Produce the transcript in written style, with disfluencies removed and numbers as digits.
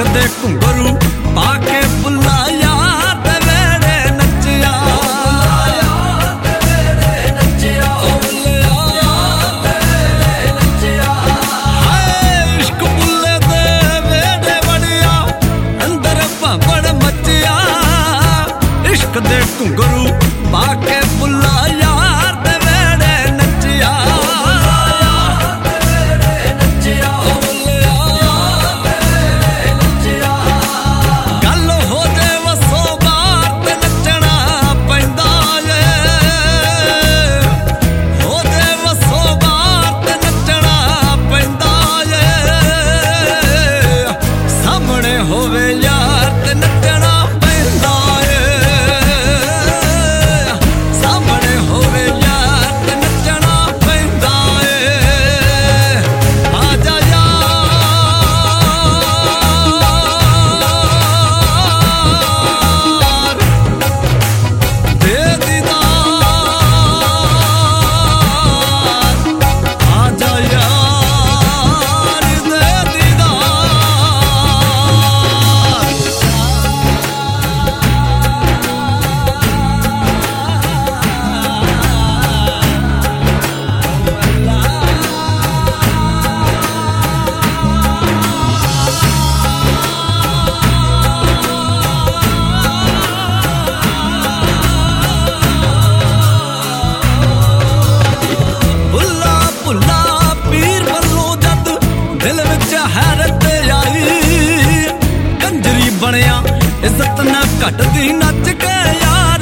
दे घुंघरू पाके बुला यार ते वेड़े नचिया इश्क बुले दे वेड़े बड़िया अंदर भावड़ मचिया इश्क दे घुंघरू पाके बुला यार ते वेड़े नचिया गल हो जे वसो बार ते नचना पैंदा हो जे वसो बार ते नचना पैंदा सामने होवे यार ते नचना पैंदा सामने होवे यार ते नचना पैंदा आजा यार दे दीदार आजा यार दे भुल्ला भुल्ला पीर वल्लों जद दिल विच हैरत आई कंजरी बनिया इज्जत ना घटदी नच के यार